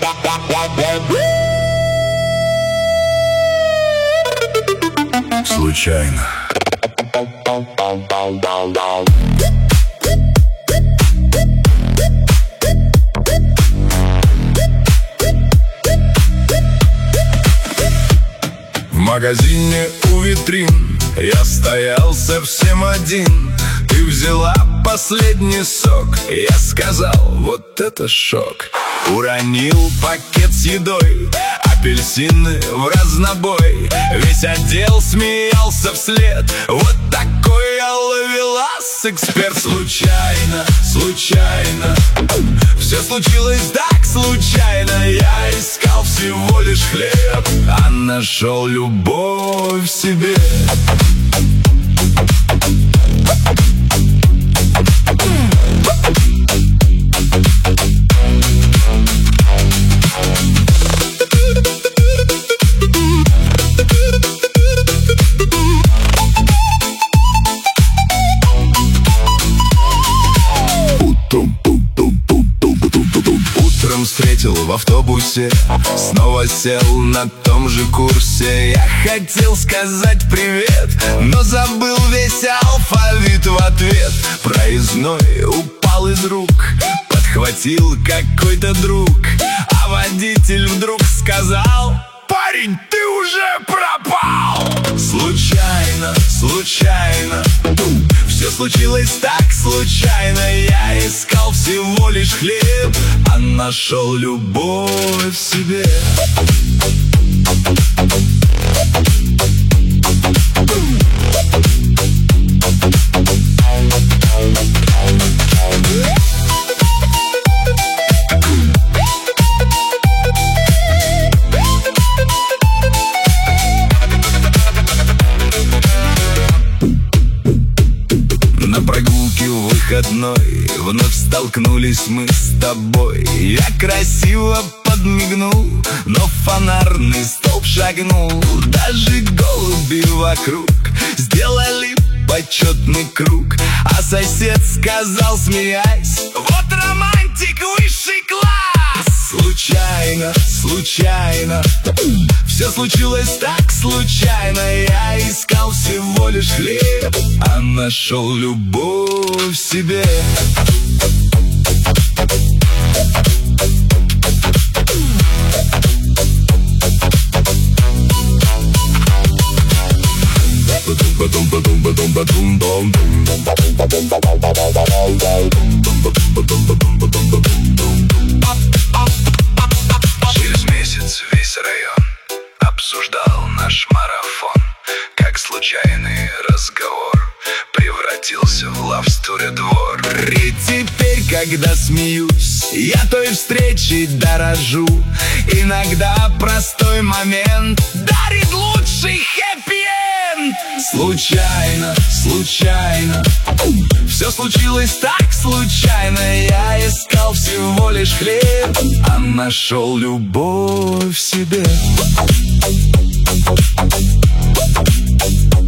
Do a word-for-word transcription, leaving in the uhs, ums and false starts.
Случайно. В магазине у витрин я стоял совсем один. Ты взяла последний сок, я сказал, вот это шок. Уронил пакет с едой, апельсины в разнобой. Весь отдел смеялся вслед. Вот такой я ловелас, эксперт. Случайно, случайно, все случилось так случайно. Я искал всего лишь хлеб, а нашел любовь в себе. Утром встретил в автобусе, снова сел на том же курсе. Я хотел сказать привет, но забыл весь алфавит в ответ. Проездной упал из рук, подхватил какой-то друг, а водитель вдруг сказал: парень, ты уже пропал! Случайно, случайно, все случилось так случайно. Я искал всего лишь хлеб, а нашел любовь в себе. На прогулке в выходной вновь столкнулись мы с тобой. Я красиво подмигнул, но в фонарный столб шагнул. Даже голуби вокруг сделали почетный круг, а сосед сказал, смеясь: вот романтик высший класс! Случайно, случайно, все случилось так случайно. Я искал всего лишь хлеб, а нашел любовь в себе. Через месяц весь район обсуждал наш марафон, как случайный разговор превратился в лавстуре двор. И теперь, когда смеюсь, я той встречей дорожу. Иногда простой момент дарит лучший хэппи-энд. Случайно, случайно, все случилось так случайно. Я искал всего лишь хлеб, а нашел любовь в себе.